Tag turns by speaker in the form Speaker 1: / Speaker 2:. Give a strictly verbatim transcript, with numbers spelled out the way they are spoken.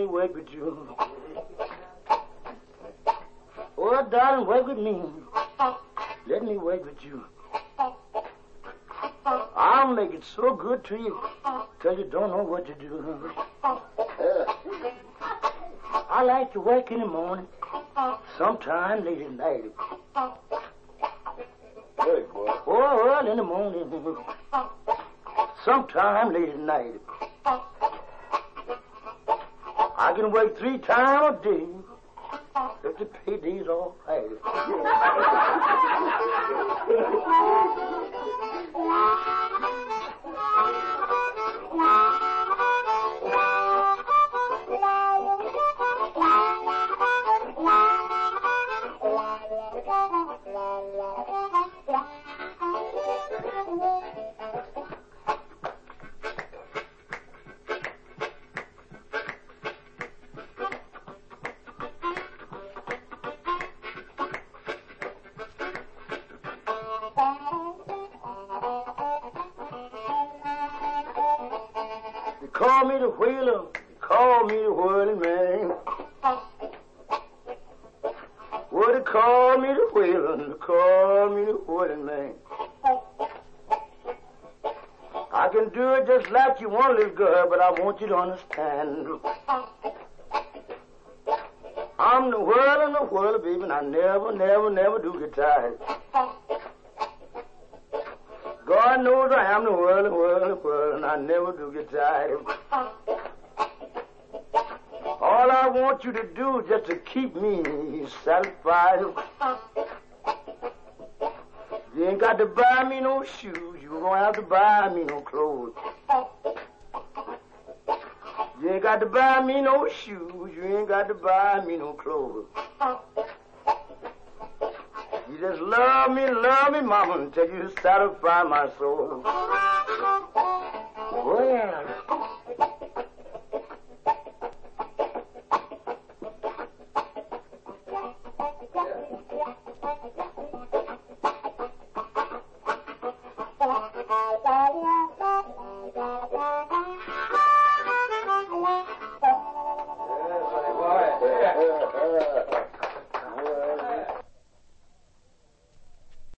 Speaker 1: me work with you. Oh, darling, work with me. Let me work with you. I'll make it so good to you till you don't know what to do. I like to work in the morning, sometime late at night.
Speaker 2: Hey, boy.
Speaker 1: Oh, early in the morning, sometime late at night. I can work three times a day if the payday's all right. Call me the whaler, call me the whirling man. Would they call me the whaler, call me the whirling man. I can do it just like you want, little girl, but I want you to understand. I'm the whirling, the whirler, baby, and I never, never, never do get tired. God knows I am the whirling, whirling, whirling, and I never do get tired. All I want you to do is just to keep me satisfied. You ain't got to buy me no shoes. You don't have to buy me no clothes. You ain't got to buy me no shoes. You ain't got to buy me no clothes. You just love me, love me, mama, until you satisfy my soul. Well.